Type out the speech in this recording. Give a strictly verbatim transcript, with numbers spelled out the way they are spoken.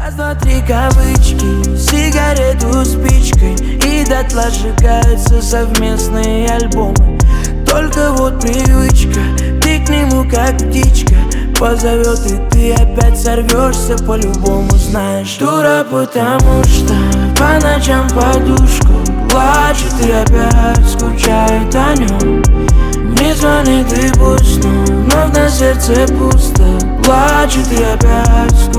Раз, два, три кавычки, сигарету спичкой, и дотла сжигаются совместные альбомы. Только вот привычка, ты к нему как птичка позовет, и ты опять сорвешься по-любому, знаешь. Дура, потому что по ночам подушку плачет и опять скучает о нем. Не звонит и пусть, но вновь на сердце пусто, плачет и опять